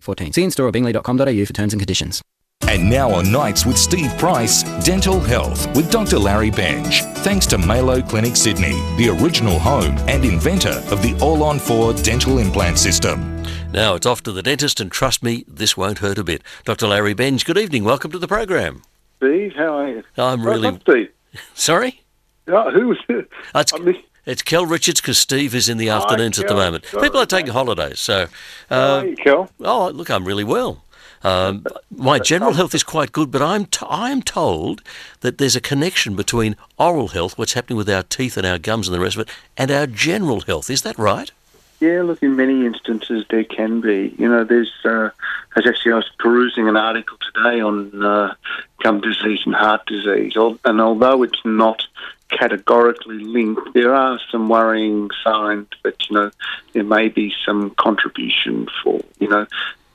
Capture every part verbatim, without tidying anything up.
fourteen. See in-store or bingley dot com dot a u for terms and conditions. And now on Nights with Steve Price, Dental Health with Doctor Larry Benj. Thanks to Malo Clinic Sydney, the original home and inventor of the All-on four dental implant system. Now it's off to the dentist, and trust me, this won't hurt a bit. Doctor Larry Benj, good evening. Welcome to the program. Steve, how are you? I'm Oh, really... not Steve. Sorry? Oh, who was it? It's, I missed- it's Kel Richards, because Steve is in the afternoons at the Kel. moment. Sorry, People are taking mate. holidays, so... How Uh, are you, Kel? oh, look, I'm really well. Um, my general health is quite good, but I'm t- I'm told that there's a connection between oral health, what's happening with our teeth and our gums and the rest of it, and our general health. Is that right? Yeah, look, in many instances there can be. You know, there's, uh, as actually I was perusing an article today on uh, gum disease and heart disease, Al- and although it's not categorically linked, there are some worrying signs that, you know, there may be some contribution for, you know,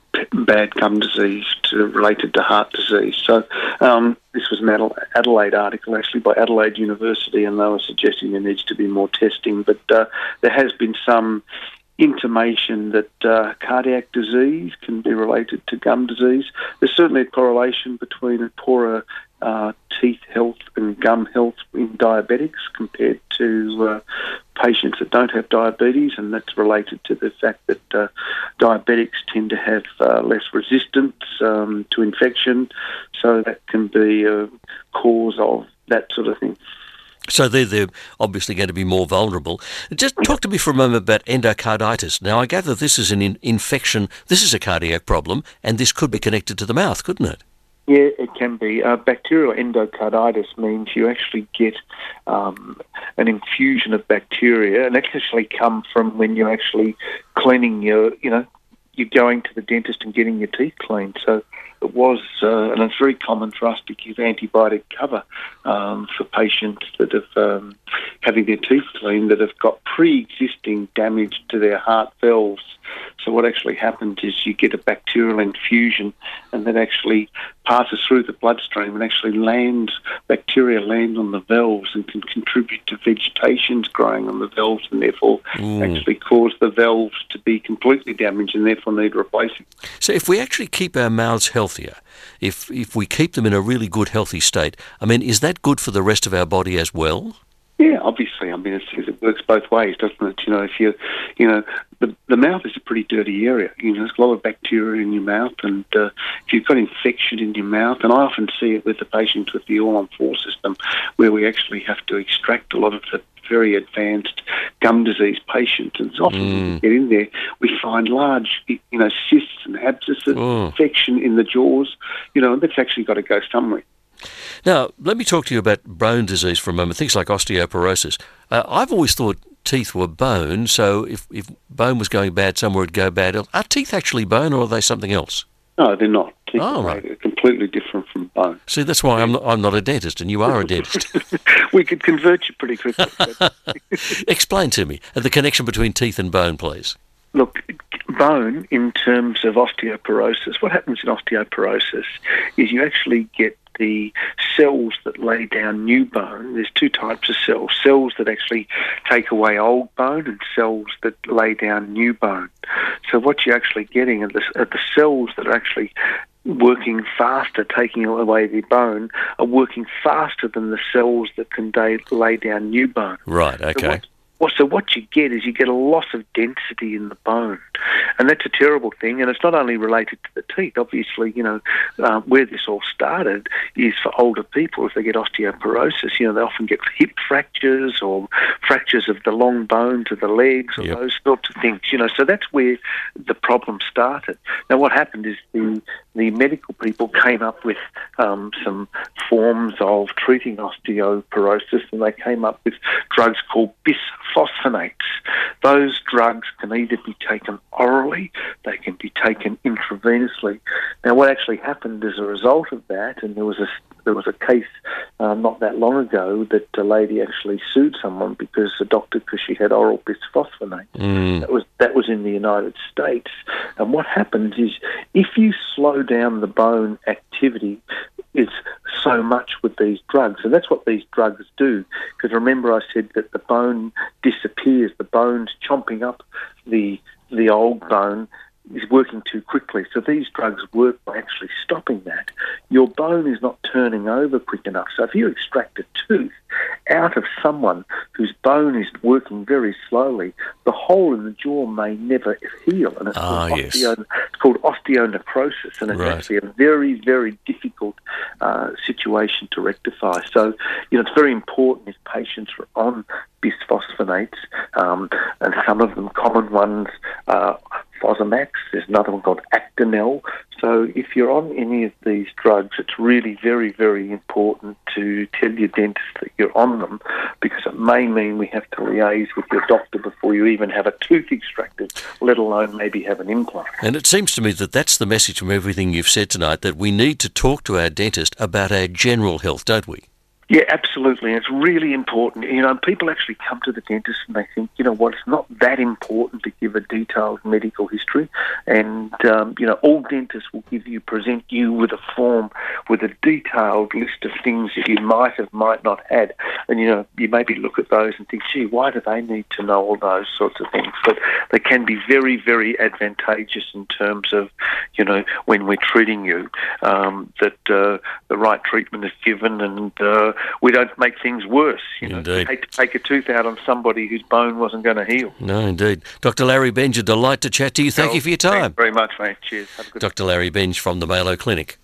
bad gum disease to, related to heart disease. So um, this was an Adela- Adelaide article, actually, by Adelaide University, and they were suggesting there needs to be more testing. But uh, there has been some intimation that uh, cardiac disease can be related to gum disease. There's certainly a correlation between a poorer uh, teeth health and gum health in diabetics compared to uh, patients that don't have diabetes, and that's related to the fact that uh, diabetics tend to have uh, less resistance um, to infection, so that can be a cause of that sort of thing. So they're, they're obviously going to be more vulnerable. Just talk to me for a moment about endocarditis. Now, I gather this is an in- infection, this is a cardiac problem, and this could be connected to the mouth, couldn't it? Yeah, it can be. Uh, bacterial endocarditis means you actually get um, an infusion of bacteria, and that can actually come from when you're actually cleaning your, you know, you're going to the dentist and getting your teeth cleaned. So it was, uh, and it's very common for us to give antibiotic cover um, for patients that have um, having their teeth cleaned that have got pre-existing damage to their heart valves. So what actually happens is you get a bacterial infusion, and that actually passes through the bloodstream and actually lands, bacteria land on the valves and can contribute to vegetations growing on the valves, and therefore Mm. actually cause the valves to be completely damaged and therefore need replacing. So if we actually keep our mouths healthier, if if we keep them in a really good, healthy state, I mean, is that good for the rest of our body as well? Yeah, obviously. I mean, it's, it works both ways, doesn't it? You know, if you, you know, the the mouth is a pretty dirty area. You know, there's a lot of bacteria in your mouth, and uh, if you've got infection in your mouth, and I often see it with the patients with the all-on four system, where we actually have to extract a lot of the very advanced gum disease patients, and often Mm. when we get in there, we find large, you know, cysts and abscesses, Oh. infection in the jaws. You know, and that's actually got to go somewhere. Now, let me talk to you about bone disease for a moment, things like osteoporosis. Uh, I've always thought teeth were bone, so if, if bone was going bad somewhere, it'd go bad. Are teeth actually bone, or are they something else? No, they're not. Teeth Oh, are right. completely different from bone. See, that's why I'm not, I'm not a dentist, and you are a dentist. We could convert you pretty quickly. but- Explain to me the connection between teeth and bone, please. Look, bone, in terms of osteoporosis, what happens in osteoporosis is you actually get the cells that lay down new bone. There's two types of cells, cells that actually take away old bone and cells that lay down new bone. So what you're actually getting are the, are the cells that are actually working faster, taking away the bone, are working faster than the cells that can day, lay down new bone. Right, So okay. what, well, so what you get is you get a loss of density in the bone, and that's a terrible thing. And it's not only related to the teeth. Obviously, you know, uh, where this all started is for older people. If they get osteoporosis, you know, they often get hip fractures or fractures of the long bones of the legs or Yep. those sorts of things. You know, so that's where the problem started. Now, what happened is the the medical people came up with um, some forms of treating osteoporosis, and they came up with drugs called bisphosphonates. Those drugs can either be taken orally, they can be taken intravenously. Now, what actually happened as a result of that, and there was a there was a case uh, not that long ago that a lady actually sued someone because a doctor because she had oral bisphosphonates. Mm. That was that was in the United States. And what happens is if you slow down the bone activity, it's so much with these drugs. And that's what these drugs do. Because remember I said that the bone disappears, the bone's chomping up the the old bone, is working too quickly. So these drugs work by actually stopping that. Your bone is not turning over quick enough. So if you extract a tooth out of someone whose bone is working very slowly, the hole in the jaw may never heal. And it's, Ah, called, yes. osteo- it's called osteonecrosis, and it's Right. actually a very, very difficult uh, situation to rectify. So, you know, it's very important if patients are on bisphosphonates, um, and some of them common ones, uh, Fosamax, there's another one called Actonel. So if you're on any of these drugs, it's really very, very important to tell your dentist that you're on them, because it may mean we have to liaise with your doctor before you even have a tooth extracted, let alone maybe have an implant. And it seems to me that that's the message from everything you've said tonight, that we need to talk to our dentist about our general health, don't we? Yeah, absolutely. It's really important. You know, people actually come to the dentist and they think, you know what, it's not that important to give a detailed medical history. And, um, you know, all dentists will give you, present you with a form with a detailed list of things that you might have, might not had. And, you know, you maybe look at those and think, gee, why do they need to know all those sorts of things? But they can be very, very advantageous in terms of, you know, when we're treating you, um, that uh, the right treatment is given, and uh, we don't make things worse. You know, Indeed. we hate to take a tooth out on somebody whose bone wasn't going to heal. No, indeed. Doctor Larry Benge, a delight to chat to you. Thank you for your time. Thanks very much, mate. Cheers. Have a good Doctor Larry Benge from the Malo Clinic.